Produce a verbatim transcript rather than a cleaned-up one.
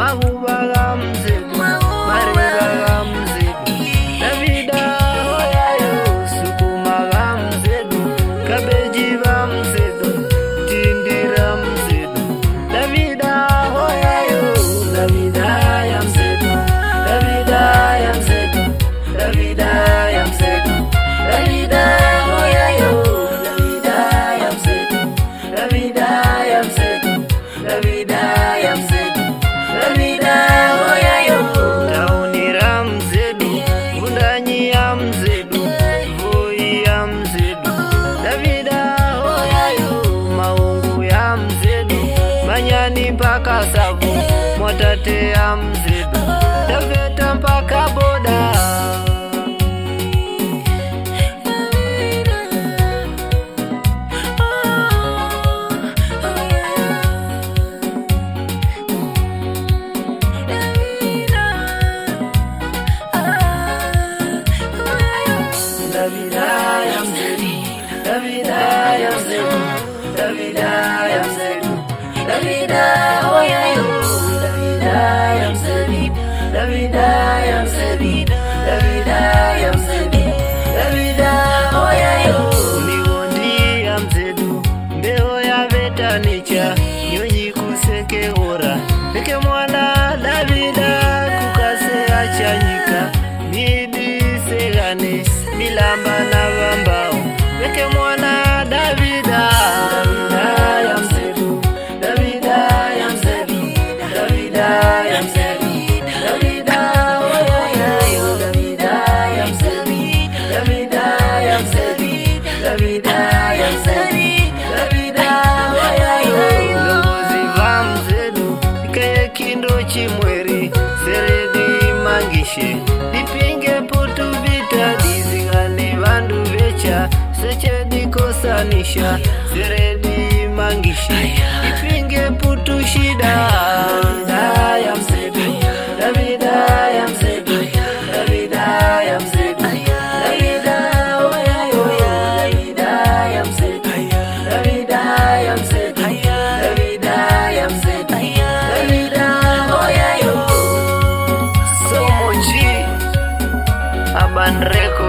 magubaga mzedu, maribaga mzedu, Davida hoyayo, sukumaga mzedu, kabejiba mzedu, tindira mzedu, Davida hoyayo, Davida ya mzedu, Davida ya mzedu, Davida ya mzedu, Davida hoyayo, Davida ya mzedu, Davida ya mzedu, Davida ya mzedu, Davida hoyayo, taunira mzedu, bundanyi ya mzedu, voi ya mzedu, Davida hoyayo, maungu ya mzedu, manyani mpaka sabu, mwatate ya mzedu, Taveta mpaka boda. Davida ya mzedu, Davida ya mzedu, Davida ya mzedu, Davida hoyayo, Davida ya mzedu, Davida ya mzedu, Davida ya mzedu, Davida hoyayo, migondi ya mzedu, mbeo ya vetanicha, nyonyi kuseke ora, peke mwana Davida kukase achanyika, midi segane, milamba na bambao, peke mwana Davida, Davida ya mzedu, Davida ya mzedu, Davida ya mzedu, Davida hoyayo, Davida ya mzedu, Davida ya mzedu, Davida ya mzedu, Davida hoyayo, longozi va mzedu, ikaye kindo chimweri, seredi mangishe, dipinge putu vita, dizingane vandu vecha, seche dikosanisha, seredi mangishe, dipinge putu shida. Davida ya mzedu, Davida ya mzedu, Davida ya mzedu, Davida hoyayo, Davida ya mzedu, Davida ya mzedu, Davida ya mzedu, Davida hoyayo. Somoji Urban Records.